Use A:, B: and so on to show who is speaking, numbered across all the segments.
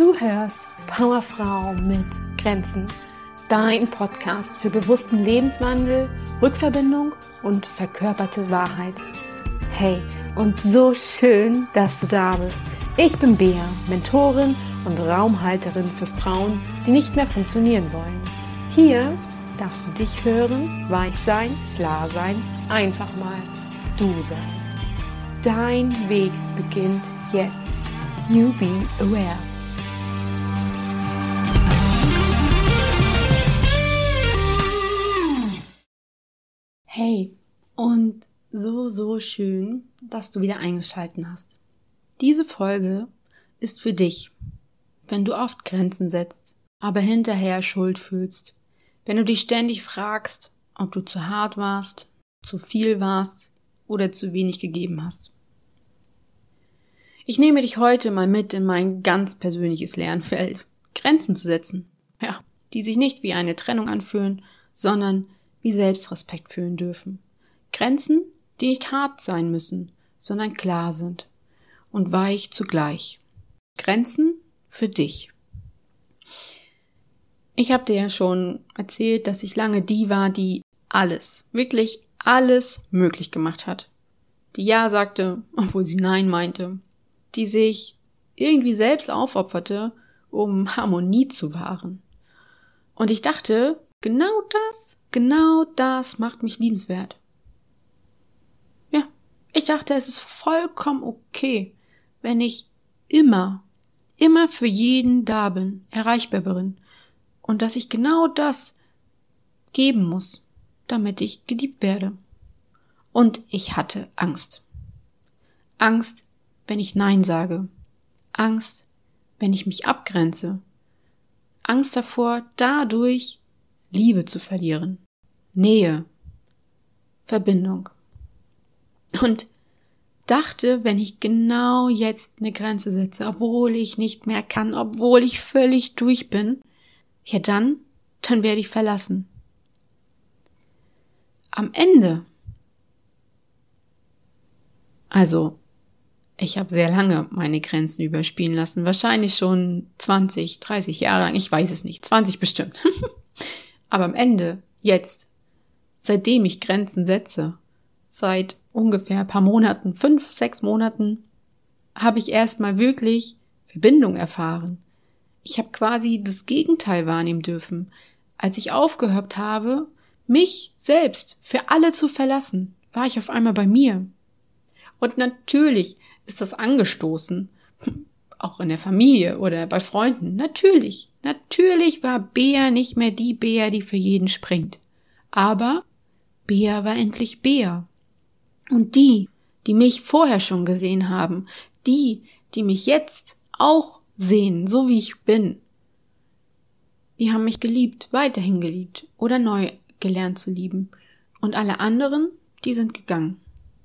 A: Du hörst Powerfrau mit Grenzen, dein Podcast für bewussten Lebenswandel, Rückverbindung und verkörperte Wahrheit. Hey, und so schön, dass du da bist. Ich bin Bea, Mentorin und Raumhalterin für Frauen, die nicht mehr funktionieren wollen. Hier darfst du dich hören, weich sein, klar sein, einfach mal du sein. Dein Weg beginnt jetzt. You be aware. Hey, und so schön, dass du wieder eingeschaltet hast. Diese Folge ist für dich, wenn du oft Grenzen setzt, aber hinterher Schuld fühlst. Wenn du dich ständig fragst, ob du zu hart warst, zu viel warst oder zu wenig gegeben hast. Ich nehme dich heute mal mit in mein ganz persönliches Lernfeld, Grenzen zu setzen. Ja, die sich nicht wie eine Trennung anfühlen, sondern wie Selbstrespekt fühlen dürfen. Grenzen, die nicht hart sein müssen, sondern klar sind und weich zugleich. Grenzen für dich. Ich habe dir ja schon erzählt, dass ich lange die war, die alles, wirklich alles möglich gemacht hat. Die Ja sagte, obwohl sie Nein meinte. Die sich irgendwie selbst aufopferte, um Harmonie zu wahren. Und ich dachte, genau das macht mich liebenswert. Ja, ich dachte, es ist vollkommen okay, wenn ich immer für jeden da bin, erreichbar bin. Und dass ich genau das geben muss, damit ich geliebt werde. Und ich hatte Angst. Angst, wenn ich Nein sage. Angst, wenn ich mich abgrenze. Angst davor, dadurch Liebe zu verlieren. Nähe. Verbindung. Und dachte, wenn ich genau jetzt eine Grenze setze, obwohl ich nicht mehr kann, obwohl ich völlig durch bin, ja dann werde ich verlassen. Am Ende, also ich habe sehr lange meine Grenzen überspielen lassen, wahrscheinlich schon 20, 30 Jahre lang, ich weiß es nicht, 20 bestimmt. Aber am Ende, jetzt, seitdem ich Grenzen setze, seit ungefähr ein paar Monaten, 5, 6 Monaten, habe ich erstmal wirklich Verbindung erfahren. Ich habe quasi das Gegenteil wahrnehmen dürfen, als ich aufgehört habe, mich selbst für alle zu verlassen, war ich auf einmal bei mir. Und natürlich ist das angestoßen, auch in der Familie oder bei Freunden. Natürlich war Bea nicht mehr die Bea, die für jeden springt. Aber Bea war endlich Bea. Und die mich vorher schon gesehen haben, die mich jetzt auch sehen, so wie ich bin, die haben mich geliebt, weiterhin geliebt oder neu gelernt zu lieben. Und alle anderen, die sind gegangen.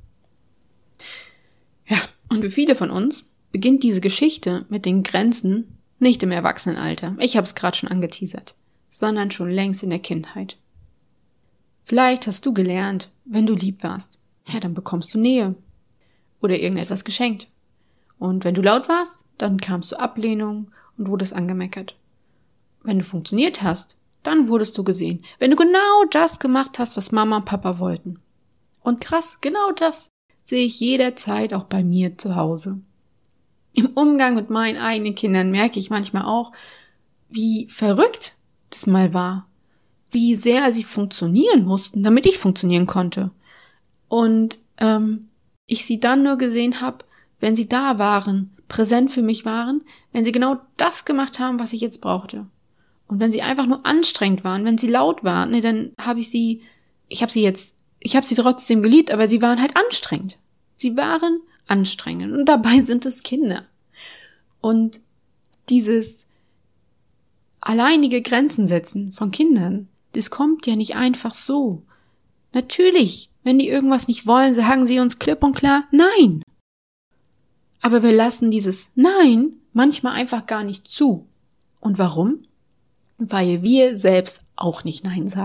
A: Ja, und für viele von uns beginnt diese Geschichte mit den Grenzen nicht im Erwachsenenalter, ich habe es gerade schon angeteasert, sondern schon längst in der Kindheit. Vielleicht hast du gelernt, wenn du lieb warst, ja, dann bekommst du Nähe oder irgendetwas geschenkt. Und wenn du laut warst, dann kamst du Ablehnung und wurdest angemeckert. Wenn du funktioniert hast, dann wurdest du gesehen. Wenn du genau das gemacht hast, was Mama und Papa wollten. Und krass, genau das sehe ich jederzeit auch bei mir zu Hause. Im Umgang mit meinen eigenen Kindern merke ich manchmal auch, wie verrückt das mal war. Wie sehr sie funktionieren mussten, damit ich funktionieren konnte. Und ich sie dann nur gesehen habe, wenn sie da waren, präsent für mich waren, wenn sie genau das gemacht haben, was ich jetzt brauchte. Und wenn sie einfach nur anstrengend waren, wenn sie laut waren, dann habe ich sie trotzdem geliebt, aber sie waren halt anstrengend. Sie waren anstrengend und dabei sind es Kinder. Und dieses alleinige Grenzen setzen von Kindern, das kommt ja nicht einfach so. Natürlich, wenn die irgendwas nicht wollen, sagen sie uns klipp und klar Nein. Aber wir lassen dieses Nein manchmal einfach gar nicht zu. Und warum? Weil wir selbst auch nicht Nein sagen.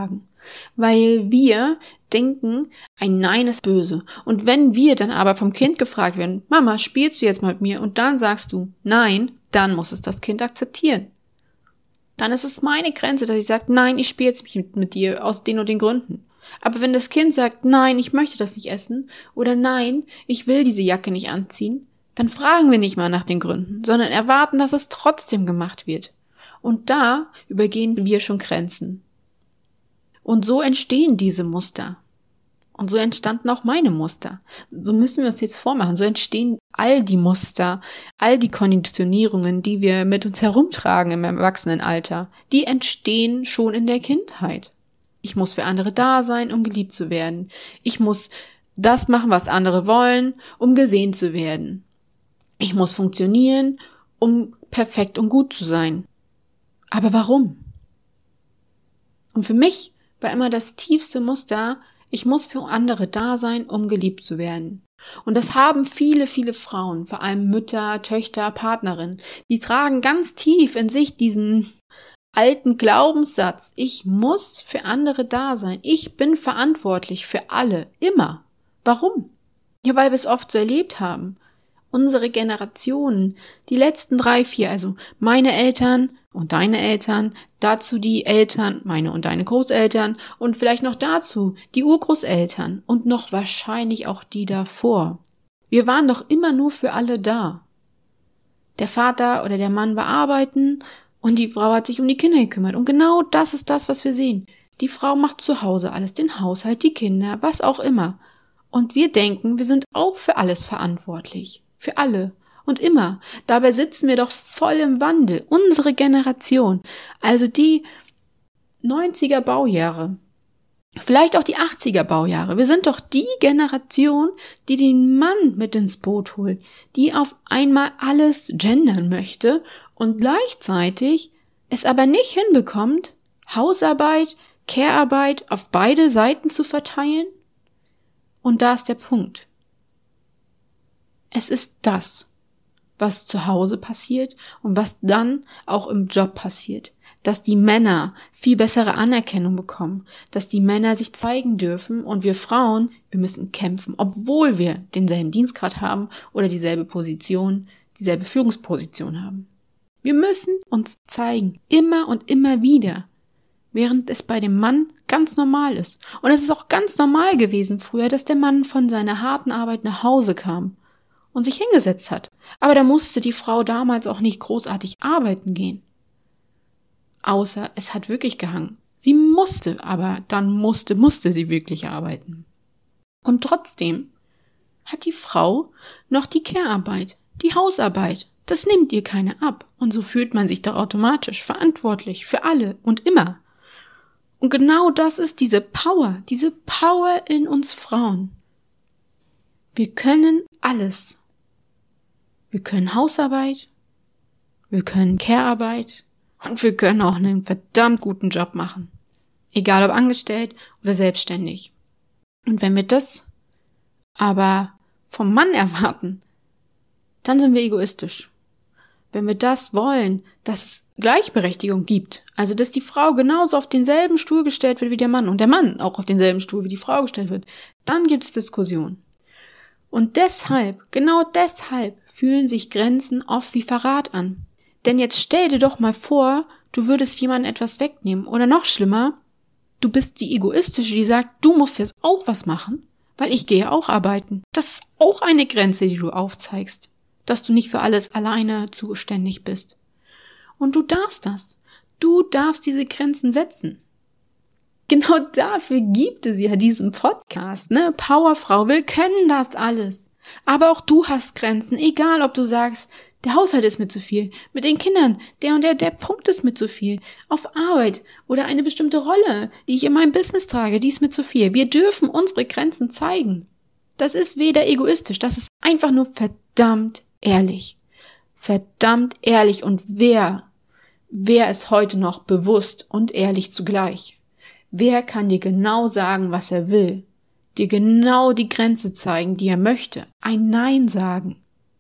A: Weil wir denken, ein Nein ist böse. Und wenn wir dann aber vom Kind gefragt werden, Mama, spielst du jetzt mal mit mir? Und dann sagst du Nein, dann muss es das Kind akzeptieren. Dann ist es meine Grenze, dass ich sage, nein, ich spiele jetzt mit dir aus den und den Gründen. Aber wenn das Kind sagt, nein, ich möchte das nicht essen oder nein, ich will diese Jacke nicht anziehen, dann fragen wir nicht mal nach den Gründen, sondern erwarten, dass es trotzdem gemacht wird. Und da übergehen wir schon Grenzen. Und so entstehen diese Muster. Und so entstanden auch meine Muster. So müssen wir uns jetzt vormachen. So entstehen all die Muster, all die Konditionierungen, die wir mit uns herumtragen im Erwachsenenalter. Die entstehen schon in der Kindheit. Ich muss für andere da sein, um geliebt zu werden. Ich muss das machen, was andere wollen, um gesehen zu werden. Ich muss funktionieren, um perfekt und gut zu sein. Aber warum? Und für mich war immer das tiefste Muster, ich muss für andere da sein, um geliebt zu werden. Und das haben viele, viele Frauen, vor allem Mütter, Töchter, Partnerinnen. Die tragen ganz tief in sich diesen alten Glaubenssatz, ich muss für andere da sein. Ich bin verantwortlich für alle, immer. Warum? Ja, weil wir es oft so erlebt haben. Unsere Generationen, die letzten 3, 4, also meine Eltern und deine Eltern, dazu die Eltern, meine und deine Großeltern und vielleicht noch dazu die Urgroßeltern und noch wahrscheinlich auch die davor. Wir waren doch immer nur für alle da. Der Vater oder der Mann war arbeiten und die Frau hat sich um die Kinder gekümmert. Und genau das ist das, was wir sehen. Die Frau macht zu Hause alles, den Haushalt, die Kinder, was auch immer. Und wir denken, wir sind auch für alles verantwortlich. Für alle. Und immer. Dabei sitzen wir doch voll im Wandel. Unsere Generation. Also die 90er Baujahre. Vielleicht auch die 80er Baujahre. Wir sind doch die Generation, die den Mann mit ins Boot holt. Die auf einmal alles gendern möchte und gleichzeitig es aber nicht hinbekommt, Hausarbeit, Care-Arbeit auf beide Seiten zu verteilen. Und da ist der Punkt. Es ist das, was zu Hause passiert und was dann auch im Job passiert. Dass die Männer viel bessere Anerkennung bekommen, dass die Männer sich zeigen dürfen und wir Frauen, wir müssen kämpfen, obwohl wir denselben Dienstgrad haben oder dieselbe Position, dieselbe Führungsposition haben. Wir müssen uns zeigen, immer und immer wieder, während es bei dem Mann ganz normal ist. Und es ist auch ganz normal gewesen früher, dass der Mann von seiner harten Arbeit nach Hause kam und sich hingesetzt hat. Aber da musste die Frau damals auch nicht großartig arbeiten gehen. Außer es hat wirklich gehangen. Sie musste, aber dann musste sie wirklich arbeiten. Und trotzdem hat die Frau noch die Care-Arbeit, die Hausarbeit. Das nimmt ihr keine ab. Und so fühlt man sich doch automatisch verantwortlich für alle und immer. Und genau das ist diese Power in uns Frauen. Wir können alles. Wir können Hausarbeit, wir können Care-Arbeit und wir können auch einen verdammt guten Job machen. Egal ob angestellt oder selbstständig. Und wenn wir das aber vom Mann erwarten, dann sind wir egoistisch. Wenn wir das wollen, dass es Gleichberechtigung gibt, also dass die Frau genauso auf denselben Stuhl gestellt wird wie der Mann und der Mann auch auf denselben Stuhl wie die Frau gestellt wird, dann gibt es Diskussionen. Und genau deshalb fühlen sich Grenzen oft wie Verrat an. Denn jetzt stell dir doch mal vor, du würdest jemandem etwas wegnehmen. Oder noch schlimmer, du bist die Egoistische, die sagt, du musst jetzt auch was machen, weil ich gehe auch arbeiten. Das ist auch eine Grenze, die du aufzeigst, dass du nicht für alles alleine zuständig bist. Und du darfst das. Du darfst diese Grenzen setzen. Genau dafür gibt es ja diesen Podcast, ne? Powerfrau, wir können das alles. Aber auch du hast Grenzen, egal ob du sagst, der Haushalt ist mir zu viel, mit den Kindern, der und der Punkt ist mir zu viel, auf Arbeit oder eine bestimmte Rolle, die ich in meinem Business trage, die ist mir zu viel. Wir dürfen unsere Grenzen zeigen. Das ist weder egoistisch, das ist einfach nur verdammt ehrlich. Verdammt ehrlich und wer ist heute noch bewusst und ehrlich zugleich? Wer kann dir genau sagen, was er will? Dir genau die Grenze zeigen, die er möchte? Ein Nein sagen?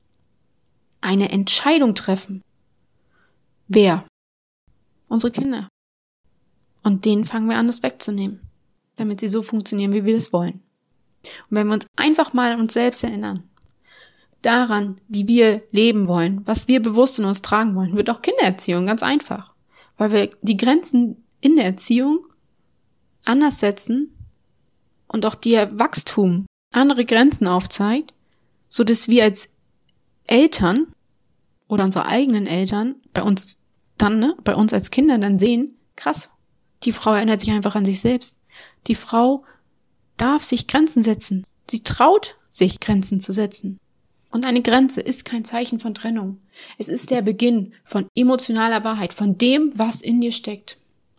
A: Eine Entscheidung treffen? Wer? Unsere Kinder. Und denen fangen wir an, das wegzunehmen. damit sie so funktionieren, wie wir das wollen. Und wenn wir uns einfach mal an uns selbst erinnern, daran, wie wir leben wollen, was wir bewusst in uns tragen wollen, wird auch Kindererziehung ganz einfach. Weil wir die Grenzen in der Erziehung anders setzen und auch ihr Wachstum andere Grenzen aufzeigt, so dass wir als Eltern oder unsere eigenen Eltern bei uns als Kinder dann sehen, krass, die Frau erinnert sich einfach an sich selbst. Die Frau darf sich Grenzen setzen. Sie traut sich, Grenzen zu setzen. Und eine Grenze ist kein Zeichen von Trennung. Es ist der Beginn von emotionaler Wahrheit, von dem, was in dir steckt.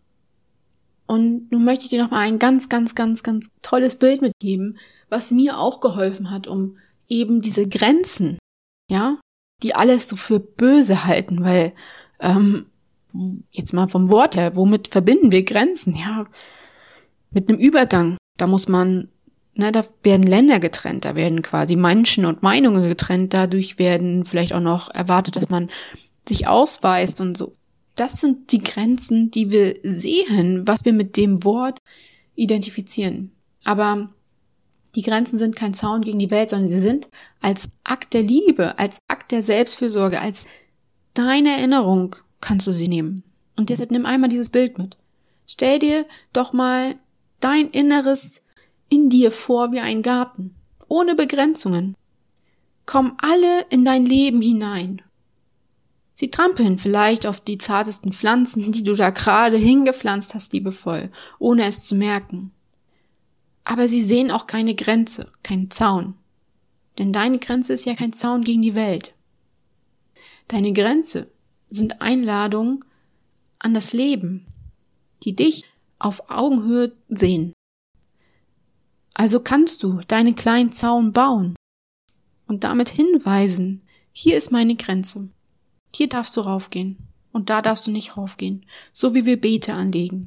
A: Und nun möchte ich dir nochmal ein ganz, ganz, ganz, ganz tolles Bild mitgeben, was mir auch geholfen hat, um eben diese Grenzen, ja, die alles so für böse halten, weil, jetzt mal vom Wort her, womit verbinden wir Grenzen? Ja, mit einem Übergang. Da muss man, da werden Länder getrennt, da werden quasi Menschen und Meinungen getrennt, dadurch werden vielleicht auch noch erwartet, dass man sich ausweist und so. Das sind die Grenzen, die wir sehen, was wir mit dem Wort identifizieren. Aber die Grenzen sind kein Zaun gegen die Welt, sondern sie sind als Akt der Liebe, als Akt der Selbstfürsorge, als deine Erinnerung kannst du sie nehmen. Und deshalb nimm einmal dieses Bild mit. Stell dir doch mal dein Inneres in dir vor wie ein Garten, ohne Begrenzungen. Komm alle in dein Leben hinein. Sie trampeln vielleicht auf die zartesten Pflanzen, die du da gerade hingepflanzt hast, liebevoll, ohne es zu merken. Aber sie sehen auch keine Grenze, keinen Zaun. Denn deine Grenze ist ja kein Zaun gegen die Welt. Deine Grenze sind Einladungen an das Leben, die dich auf Augenhöhe sehen. Also kannst du deinen kleinen Zaun bauen und damit hinweisen, hier ist meine Grenze. Hier darfst du raufgehen und da darfst du nicht raufgehen, so wie wir Beete anlegen.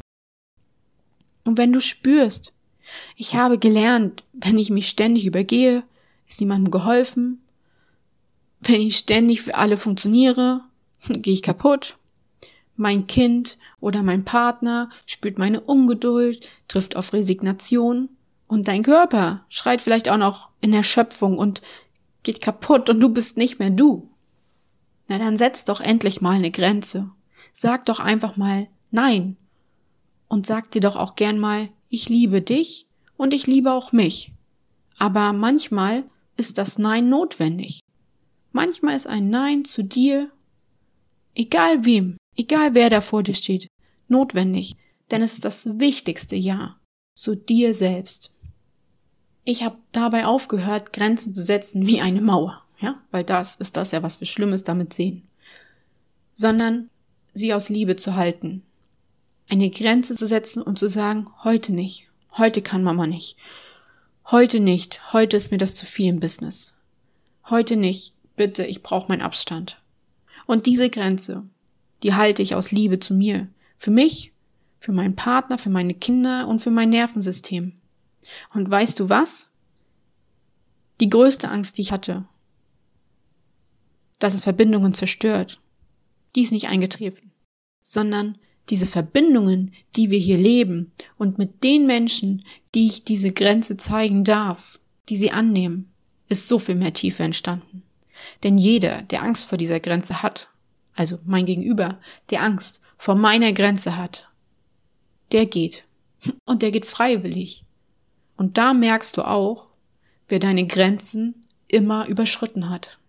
A: Und wenn du spürst, ich habe gelernt, wenn ich mich ständig übergehe, ist niemandem geholfen. Wenn ich ständig für alle funktioniere, gehe ich kaputt. Mein Kind oder mein Partner spürt meine Ungeduld, trifft auf Resignation und dein Körper schreit vielleicht auch noch in Erschöpfung und geht kaputt und du bist nicht mehr du. Na dann setz doch endlich mal eine Grenze. Sag doch einfach mal Nein. Und sag dir doch auch gern mal, ich liebe dich und ich liebe auch mich. Aber manchmal ist das Nein notwendig. Manchmal ist ein Nein zu dir, egal wem, egal wer da vor dir steht, notwendig. Denn es ist das wichtigste Ja zu dir selbst. Ich habe dabei aufgehört, Grenzen zu setzen wie eine Mauer. Ja, weil das ist das ja, was wir Schlimmes damit sehen. Sondern sie aus Liebe zu halten. Eine Grenze zu setzen und zu sagen, heute nicht. Heute kann Mama nicht. Heute nicht. Heute ist mir das zu viel im Business. Heute nicht. Bitte, ich brauche meinen Abstand. Und diese Grenze, die halte ich aus Liebe zu mir. Für mich, für meinen Partner, für meine Kinder und für mein Nervensystem. Und weißt du was? Die größte Angst, die ich hatte, dass es Verbindungen zerstört, die ist nicht eingetreten, sondern diese Verbindungen, die wir hier leben und mit den Menschen, die ich diese Grenze zeigen darf, die sie annehmen, ist so viel mehr Tiefe entstanden. Denn jeder, der Angst vor dieser Grenze hat, also mein Gegenüber, der Angst vor meiner Grenze hat, der geht. Und der geht freiwillig. Und da merkst du auch, wer deine Grenzen immer überschritten hat.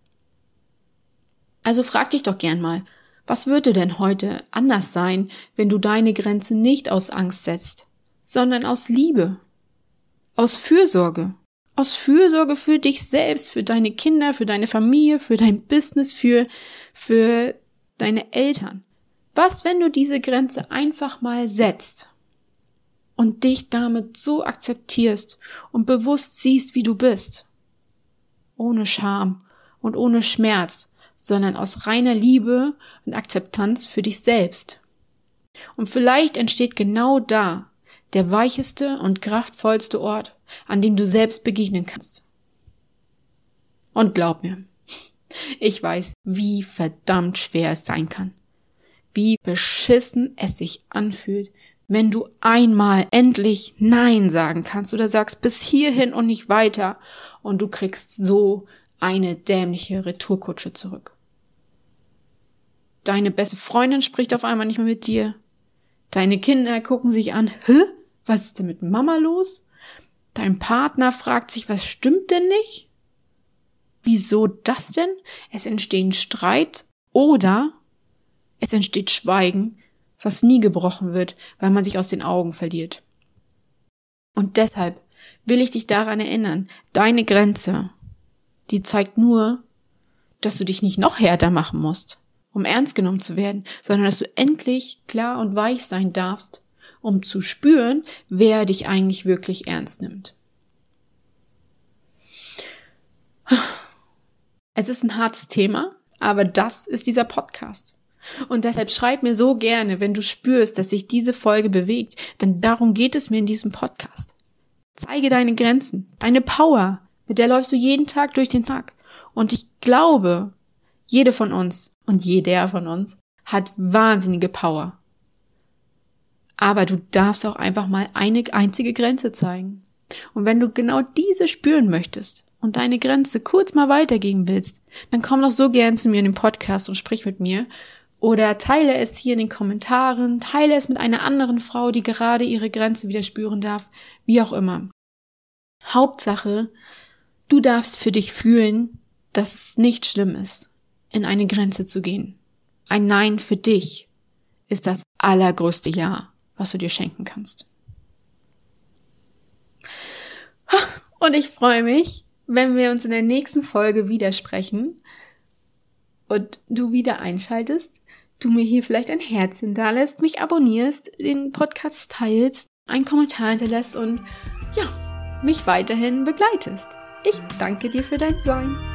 A: Also frag dich doch gern mal, was würde denn heute anders sein, wenn du deine Grenzen nicht aus Angst setzt, sondern aus Liebe, aus Fürsorge für dich selbst, für deine Kinder, für deine Familie, für dein Business, für deine Eltern. Was, wenn du diese Grenze einfach mal setzt und dich damit so akzeptierst und bewusst siehst, wie du bist, ohne Scham und ohne Schmerz, sondern aus reiner Liebe und Akzeptanz für dich selbst. Und vielleicht entsteht genau da der weicheste und kraftvollste Ort, an dem du selbst begegnen kannst. Und glaub mir, ich weiß, wie verdammt schwer es sein kann, wie beschissen es sich anfühlt, wenn du einmal endlich Nein sagen kannst oder sagst bis hierhin und nicht weiter und du kriegst so eine dämliche Retourkutsche zurück. Deine beste Freundin spricht auf einmal nicht mehr mit dir. Deine Kinder gucken sich an, was ist denn mit Mama los? Dein Partner fragt sich, was stimmt denn nicht? Wieso das denn? Es entstehen Streit oder es entsteht Schweigen, was nie gebrochen wird, weil man sich aus den Augen verliert. Und deshalb will ich dich daran erinnern, deine Grenze, die zeigt nur, dass du dich nicht noch härter machen musst, um ernst genommen zu werden, sondern dass du endlich klar und weich sein darfst, um zu spüren, wer dich eigentlich wirklich ernst nimmt. Es ist ein hartes Thema, aber das ist dieser Podcast. Und deshalb schreib mir so gerne, wenn du spürst, dass sich diese Folge bewegt, denn darum geht es mir in diesem Podcast. Zeige deine Grenzen, deine Power, mit der läufst du jeden Tag durch den Tag. Und ich glaube, jede von uns und jeder von uns hat wahnsinnige Power. Aber du darfst auch einfach mal eine einzige Grenze zeigen. Und wenn du genau diese spüren möchtest und deine Grenze kurz mal weitergeben willst, dann komm doch so gern zu mir in den Podcast und sprich mit mir. Oder teile es hier in den Kommentaren, teile es mit einer anderen Frau, die gerade ihre Grenze wieder spüren darf, wie auch immer. Hauptsache, du darfst für dich fühlen, dass es nicht schlimm ist, in eine Grenze zu gehen. Ein Nein für dich ist das allergrößte Ja, was du dir schenken kannst. Und ich freue mich, wenn wir uns in der nächsten Folge wieder sprechen und du wieder einschaltest, du mir hier vielleicht ein Herz hinterlässt, mich abonnierst, den Podcast teilst, einen Kommentar hinterlässt und mich weiterhin begleitest. Ich danke dir für dein Sein.